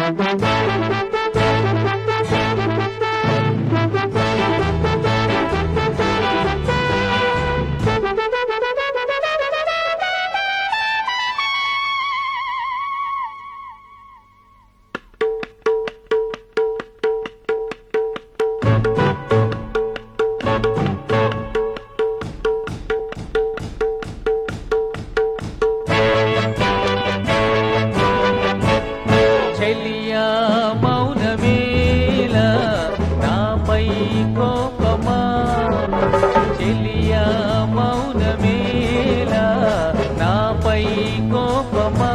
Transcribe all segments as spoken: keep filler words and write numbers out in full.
చెలియా మౌనమేలా నాపై కోపమా చెలియా మౌనమేలా నాపై కోపమా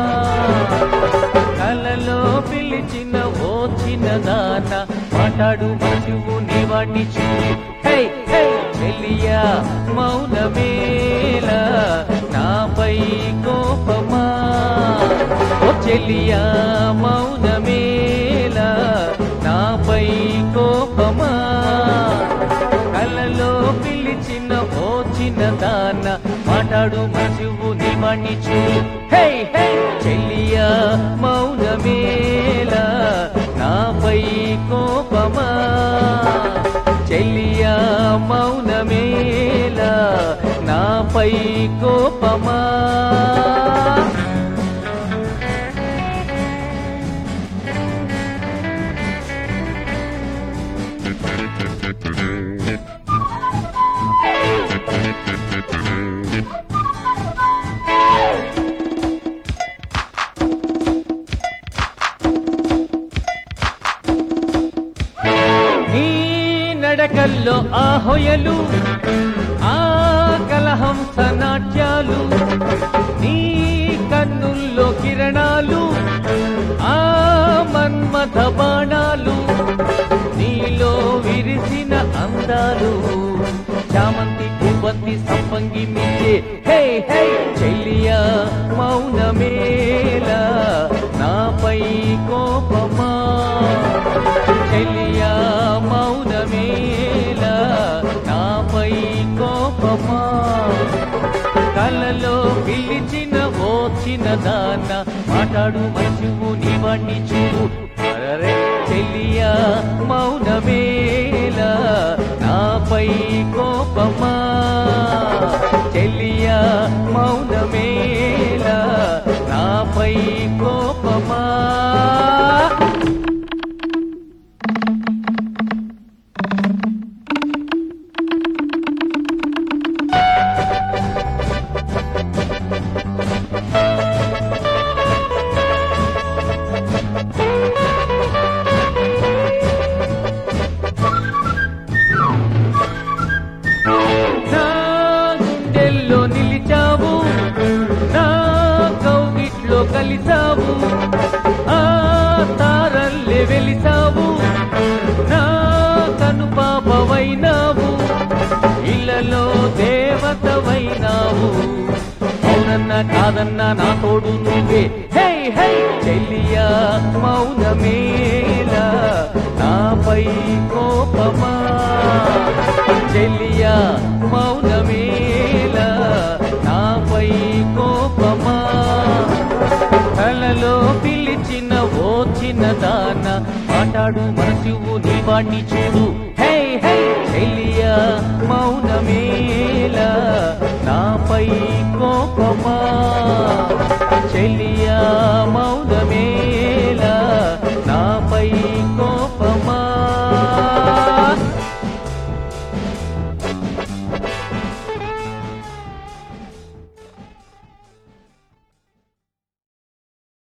కలలో పిలిచిన ఓచిన దాన మాట్లాడు మనువు నీవాణ్ణి చూడు హే హే చెలియా మౌనమేలా నాపై కోపమా ఓ చెలియా మౌనమేలా నాపై కోపమా కలలో పిలిచిన ఓచిన దాన మాట్లాడు మనువు నీవాణ్ణి చూడు హే హే చెలియా మౌనమేలా నాపై కోపమా చెలియా మౌనమేలా నాపై కోపమా నీ నడకల్లో ఆ హొయలు ఆ కలహంస నాట్యాలు నీ కన్నుల్లో కిరణాలు ఆ మన్మథ బాణాలు నీలో విరిసిన అందాలు చామంతి పూబంతి సంపంగి మించే హే హే చెలియా మౌనమేలా నాపై కోపమా చెలియా మౌనమేలా నాపై కోపమా కలలో పిలిచిన ఓచిన దాన మాట్లాడు మనువు నీవాణ్ణి చూడు అరే చెలియా మౌనమేలా నాపై కోపమా చెలియా మౌనమేలా నాపై కోపమా నిలిచావు నా కౌగిట్లో కలిసావు ఆ తారల్లే వెలిసావు నా కను పాపవైనావు ఇళ్ళలో దేవతవైనావు అవునన్నా కాదన్నా నా తోడు నువ్వే హే హే చెలియా మౌనమేలా నాపై కోపమా చెలియా మౌనమేలా నాపై కోపమా కలలో పిలిచిన ఓచిన దాన మాట్లాడు మనసువు నీవాణ్ణి చూడు హే హే చెలియా మౌనమేలా నాపై కోపమా